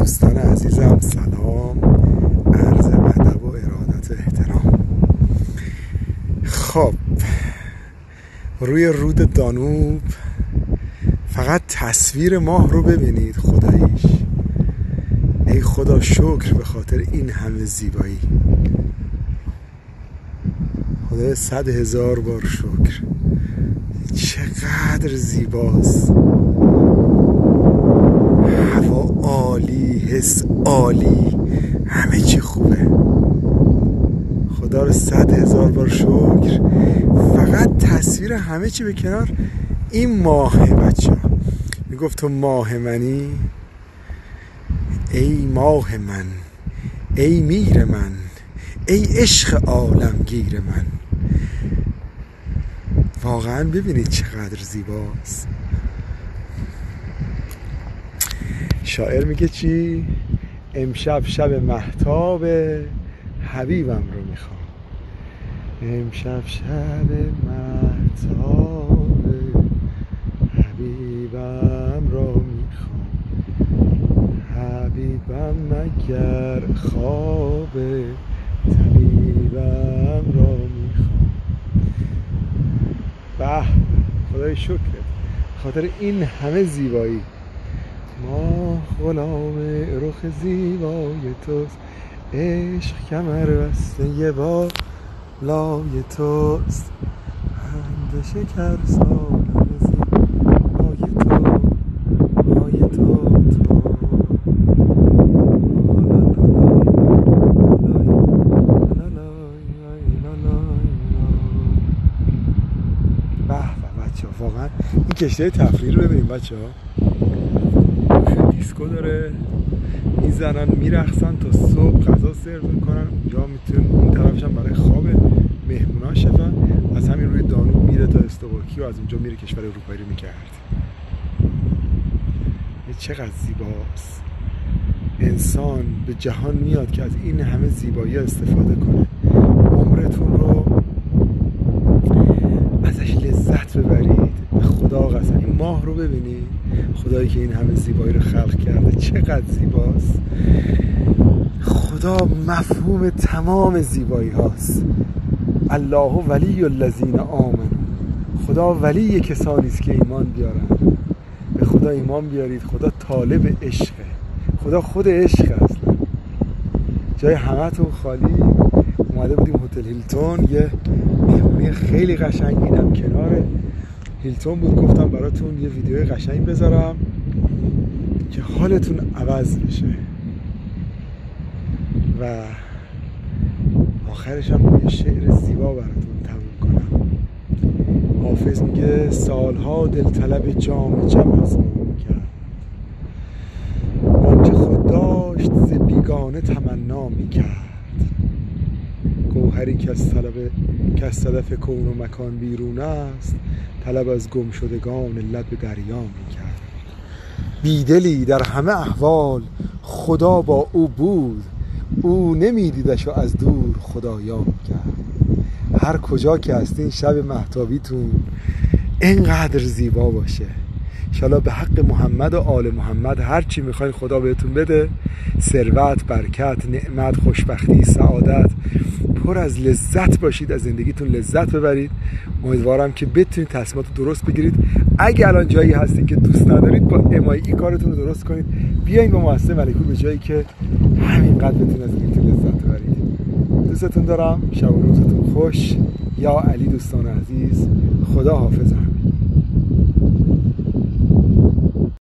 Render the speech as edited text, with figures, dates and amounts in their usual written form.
دوستان عزیزم سلام، عرض ادب و ارادت و احترام. خب روی رود دانوب فقط تصویر ماه رو ببینید خداییش. ای خدا شکر به خاطر این همه زیبایی. خدای 100,000 بار شکر. چقدر زیباست، هوا عالی، حس عالی، همه چی خوبه. خدا رو 100,000 بار شکر. فقط تصویر همه چی به کنار، این ماهه. بچه ها میگفت تو ماه منی، ای ماه من، ای میر من، ای عشق عالمگیر من. واقعا ببینید چقدر زیباست. شاعر میگه چی؟ امشب شب مهتاب حبیبم رو میخوام. امشب شب مهتاب حبیبم رو میخوام. حبیبم مگر خواب طبیبم رو میخوام. به خدای شکر خاطر این همه زیبایی. ما غلام رخ زیبای توست، عشق کمر بسته بالای توست، پند شکر سالم زیبای تو، مای تو. بچه ها واقعا این کشته تفریحی رو ببینیم. بچه ها دیسکو داره، میزنن میرقصن تا صبح، غذا سرو میکنن اونجا. میتونن اون طرفش هم برای خواب مهموناش شدن. از همین روی دانوب میره تا استوارکی و از اونجا میره کشور اروپایی رو میگرد. چقدر زیباست. انسان به جهان میاد که از این همه زیبایی استفاده کنه، عمرتون رو ازش لذت ببرید. به خدا قسم این ماه رو ببینید، خدایی که این همه زیبایی رو خلق کرده چقدر زیباست. خدا مفهوم تمام زیبایی هاست. الله ولی الذین آمنوا. خدا ولی کسانی است که ایمان بیارن. به خدا ایمان بیارید. خدا طالب عشقه. خدا خود عشق اصلا. جای همتون خالی. اومده بودیم هتل هیلتون، یه مهمونی خیلی قشنگ اینم کنار هیلتون بود. گفتم براتون یه ویدیوی قشنگ بذارم که حالتون عوض بشه. و آخرش هم یه شعر زیبا براتون تموم کنم. حافظ میگه سالها دلطلب جام جم از ما میکرد، آنچه خود داشت ز بیگانه تمنا میکرد. گوهری که از صدف کون و مکان بیرون است، طلب از گم شدگان لب دریا میکرد. بیدلی در همه احوال خدا با او بود، او نمیدیدش و از دور خدایا میکرد. هر کجا که هستین شب مهتابیتون اینقدر زیبا باشه. انشالله به حق محمد و آل محمد هر چی میخواین خدا بهتون بده. ثروت، برکت، نعمت، خوشبختی، سعادت، پر از لذت باشید، از زندگیتون لذت ببرید. امیدوارم که بتونید تصمیمات درست بگیرید. اگه الان جایی هستید که دوست ندارید، با امایی کارتون رو درست کنید. بیاین با مؤسسه ملک‌پور به جایی که همینقدر بتونید از زندگیتون لذت ببرید. دوستتون دارم. شب و روزتون خوش. یا علی دوستان عزیز، خدا حافظ.